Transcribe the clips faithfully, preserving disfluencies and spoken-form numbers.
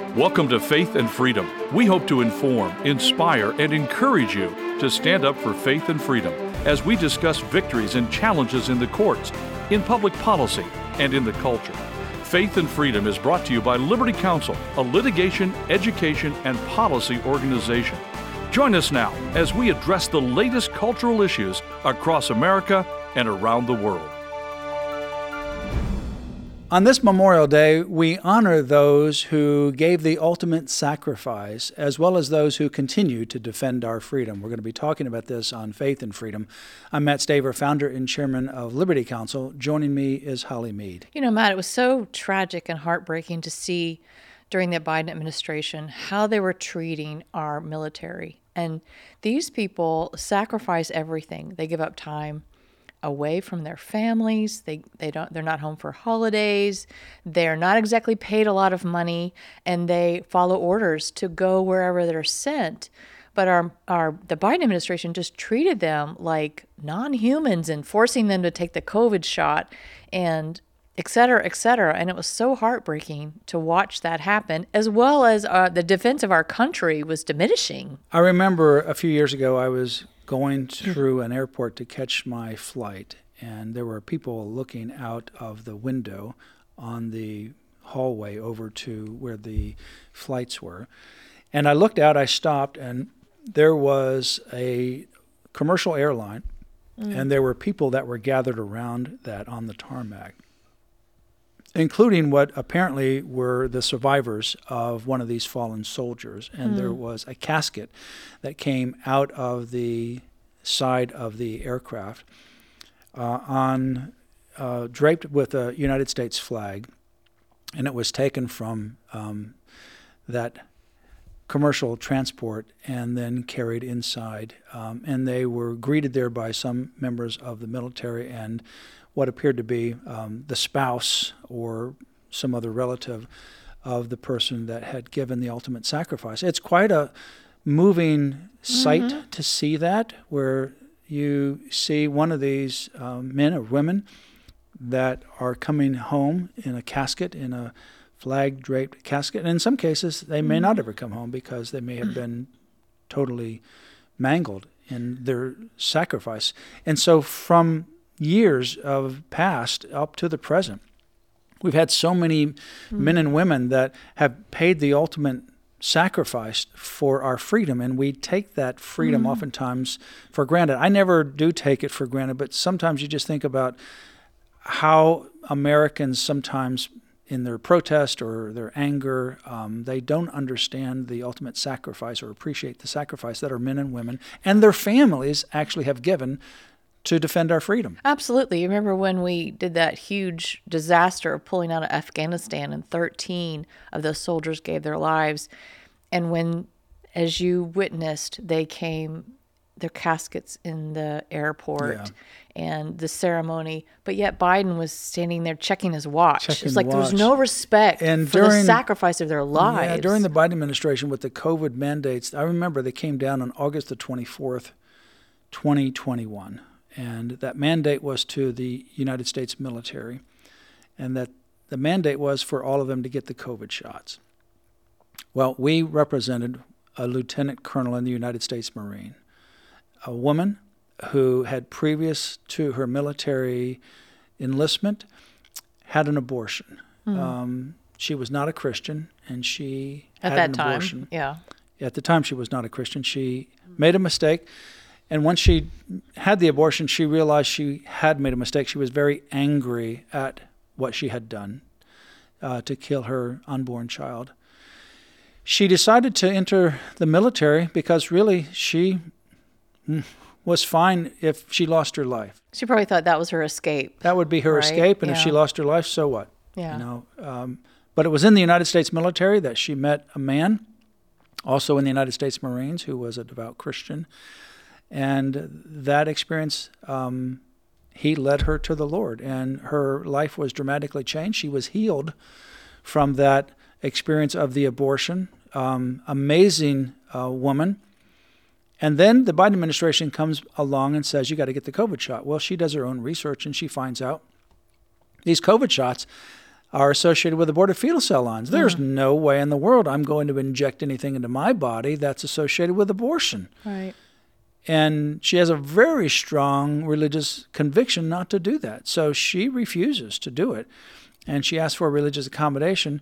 Welcome to Faith and Freedom. We hope to inform, inspire, and encourage you to stand up for faith and freedom as we discuss victories and challenges in the courts, in public policy, and in the culture. Faith and Freedom is brought to you by Liberty Counsel, a litigation, education, and policy organization. Join us now as we address the latest cultural issues across America and around the world. On this Memorial Day, we honor those who gave the ultimate sacrifice, as well as those who continue to defend our freedom. We're going to be talking about this on Faith and Freedom. I'm Matt Staver, founder and chairman of Liberty Counsel. Joining me is Holly Mead. You know, Matt, it was so tragic and heartbreaking to see during the Biden administration how they were treating our military. And these people sacrifice everything. They give up time away from their families. They they don't they're not home for holidays. They're not exactly paid a lot of money, and they follow orders to go wherever they're sent. But our our the Biden administration just treated them like non-humans and forcing them to take the COVID shot and et cetera, et cetera. And it was so heartbreaking to watch that happen, as well as uh, the defense of our country was diminishing. I remember a few years ago, I was going through an airport to catch my flight, and there were people looking out of the window on the hallway over to where the flights were. And I looked out, I stopped, and there was a commercial airline, mm. and there were people that were gathered around that on the tarmac, including what apparently were the survivors of one of these fallen soldiers. And mm. there was a casket that came out of the side of the aircraft uh, on uh, draped with a United States flag, and it was taken from um, that commercial transport and then carried inside. Um, and they were greeted there by some members of the military and what appeared to be um, the spouse or some other relative of the person that had given the ultimate sacrifice. It's quite a moving sight mm-hmm. to see that, where you see one of these um, men or women that are coming home in a casket, in a flag-draped casket. And in some cases, they may mm-hmm. not ever come home because they may have been totally mangled in their sacrifice. And so from years of past up to the present, we've had so many mm-hmm. men and women that have paid the ultimate sacrifice for our freedom, and we take that freedom mm-hmm. oftentimes for granted. I never do take it for granted, but sometimes you just think about how Americans sometimes in their protest or their anger, um, they don't understand the ultimate sacrifice or appreciate the sacrifice that our men and women and their families actually have given to defend our freedom. Absolutely. You remember when we did that huge disaster of pulling out of Afghanistan, and thirteen of those soldiers gave their lives. And when, as you witnessed, they came, their caskets in the airport yeah. and the ceremony, but yet Biden was standing there checking his watch. Checking it's like the there was watch. no respect and for during, the sacrifice of their lives. Yeah, during the Biden administration with the COVID mandates, I remember they came down on August the twenty-fourth, twenty twenty-one. And that mandate was to the United States military, and that the mandate was for all of them to get the COVID shots. Well, we represented a lieutenant colonel in the United States Marine, a woman who had previous to her military enlistment had an abortion. Mm-hmm. Um, she was not a Christian, and she At had that an time, abortion. yeah. At the time, she was not a Christian. She made a mistake. And once she had the abortion, she realized she had made a mistake. She was very angry at what she had done uh, to kill her unborn child. She decided to enter the military because really she was fine if she lost her life. She probably thought that was her escape. That would be her right? escape, and yeah. if she lost her life, so what? Yeah. You know, um, but it was in the United States military that she met a man, also in the United States Marines, who was a devout Christian. And that experience, um, he led her to the Lord, and her life was dramatically changed. She was healed from that experience of the abortion. Um, amazing uh, woman. And then the Biden administration comes along and says, you got to get the COVID shot. Well, she does her own research, and she finds out these COVID shots are associated with aborted fetal cell lines. There's Mm. no way in the world I'm going to inject anything into my body that's associated with abortion. Right. And she has a very strong religious conviction not to do that. So she refuses to do it. And she asked for a religious accommodation.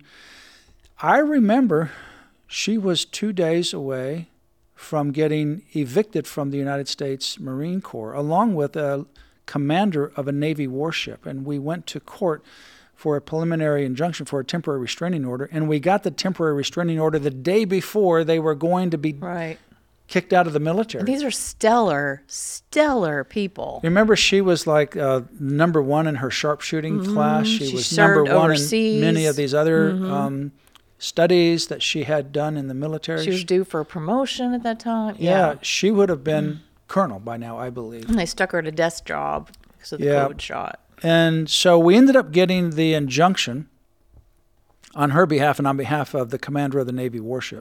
I remember she was two days away from getting evicted from the United States Marine Corps, along with a commander of a Navy warship. And we went to court for a preliminary injunction for a temporary restraining order. And we got the temporary restraining order the day before they were going to be Right. kicked out of the military. These are stellar, stellar people. Remember, she was like uh, number one in her sharpshooting Mm-hmm. class. She, She was number served one overseas. in many of these other Mhm. um, studies that she had done in the military. She was due for a promotion at that time. yeah, Yeah. she would have been colonel by now, I believe. And they stuck her at a desk job because of the Yeah. COVID shot. And so we ended up getting the injunction on her behalf and on behalf of the commander of the Navy warship.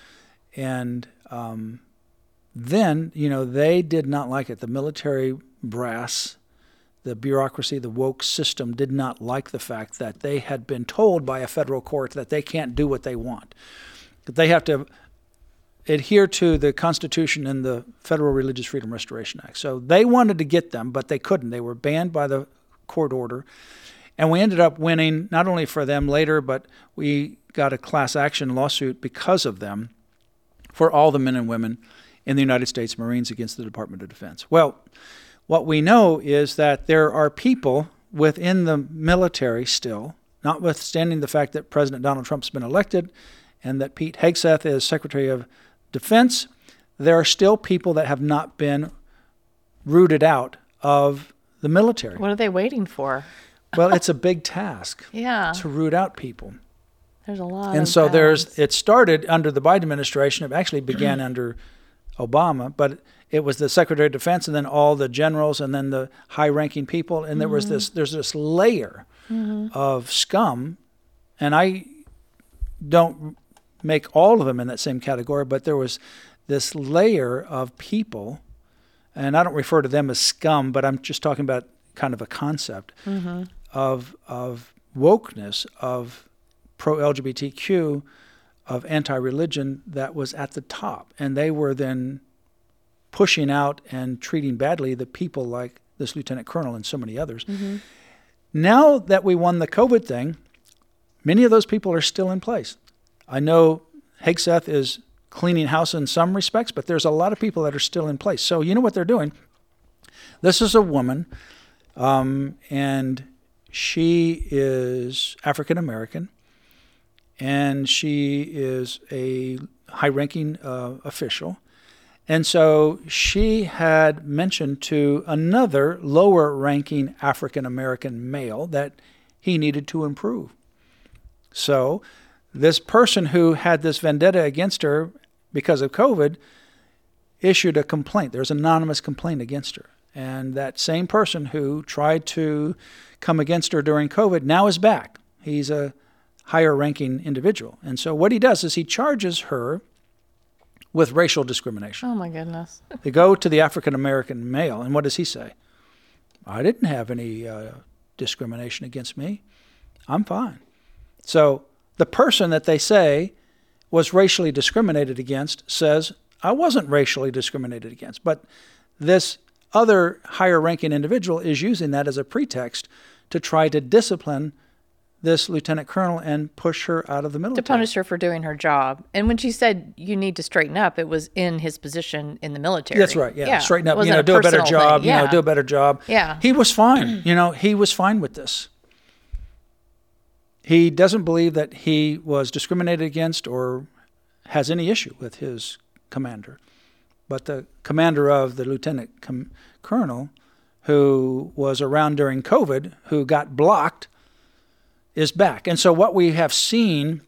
And um, then, you know, they did not like it. The military brass, the bureaucracy, the woke system did not like the fact that they had been told by a federal court that they can't do what they want, that they have to adhere to the Constitution and the Federal Religious Freedom Restoration Act. So they wanted to get them, but they couldn't. They were banned by the court order. And we ended up winning, not only for them later, but we got a class action lawsuit because of them for all the men and women in the United States Marines against the Department of Defense. Well, what we know is that there are people within the military still, notwithstanding the fact that President Donald Trump's been elected and that Pete Hegseth is Secretary of Defense, there are still people that have not been rooted out of the military. What are they waiting for? Well, it's a big task Yeah. to root out people. There's a lot. And of so there's, balance. it started under the Biden administration. It actually began under Obama, but it was the Secretary of Defense and then all the generals and then the high-ranking people. And there was this, there's this layer of scum. And I don't make all of them in that same category, but there was this layer of people, and I don't refer to them as scum, but I'm just talking about kind of a concept Mm-hmm. of of wokeness, of pro-L G B T Q, of anti-religion that was at the top. And they were then pushing out and treating badly the people like this lieutenant colonel and so many others. Mm-hmm. Now that we won the COVID thing, many of those people are still in place. I know Hegseth is cleaning house in some respects, but there's a lot of people that are still in place. So you know what they're doing? This is a woman, um, and she is African American, and she is a high-ranking uh, official. And so she had mentioned to another lower-ranking African American male that he needed to improve. So this person who had this vendetta against her because of COVID issued a complaint. There's an anonymous complaint against her. And that same person who tried to come against her during COVID now is back. He's a higher ranking individual. And so what he does is he charges her with racial discrimination. Oh my goodness. They go to the African American male, and what does he say? I didn't have any uh, discrimination against me. I'm fine. So the person that they say was racially discriminated against says, I wasn't racially discriminated against. But this other higher ranking individual is using that as a pretext to try to discipline this lieutenant colonel and push her out of the military. To punish her for doing her job. And when she said you need to straighten up, it was in his position in the military. That's right. Yeah. Straighten It up, you wasn't know, do a better personal job, thing. you know, Yeah. do a better job. Yeah. He was fine. You know, he was fine with this. He doesn't believe that he was discriminated against or has any issue with his commander. But the commander of the lieutenant com- colonel, who was around during COVID, who got blocked, is back. And so what we have seen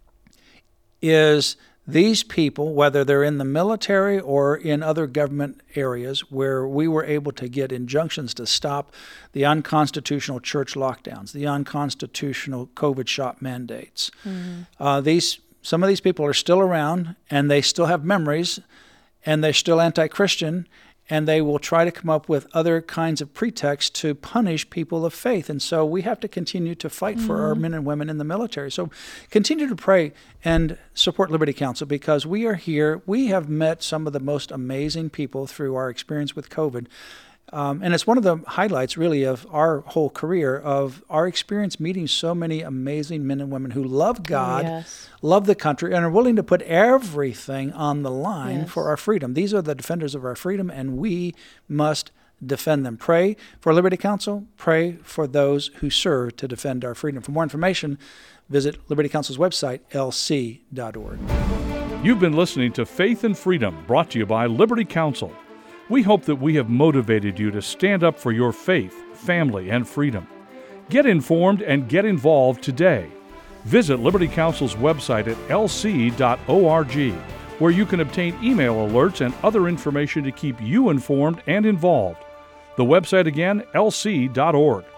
is these people, whether they're in the military or in other government areas where we were able to get injunctions to stop the unconstitutional church lockdowns, the unconstitutional COVID shot mandates. Mm-hmm. Uh, these some of these people are still around, and they still have memories, and they're still anti-Christian, and they will try to come up with other kinds of pretexts to punish people of faith. And so we have to continue to fight mm-hmm. for our men and women in the military. So continue to pray and support Liberty Counsel, because we are here. We have met some of the most amazing people through our experience with COVID. Um, and it's one of the highlights, really, of our whole career, of our experience meeting so many amazing men and women who love God, yes. love the country, and are willing to put everything on the line yes. for our freedom. These are the defenders of our freedom, and we must defend them. Pray for Liberty Counsel. Pray for those who serve to defend our freedom. For more information, visit Liberty Counsel's website, L C dot org. You've been listening to Faith and Freedom, brought to you by Liberty Counsel. We hope that we have motivated you to stand up for your faith, family, and freedom. Get informed and get involved today. Visit Liberty Counsel's website at L C dot org, where you can obtain email alerts and other information to keep you informed and involved. The website again, L C dot org.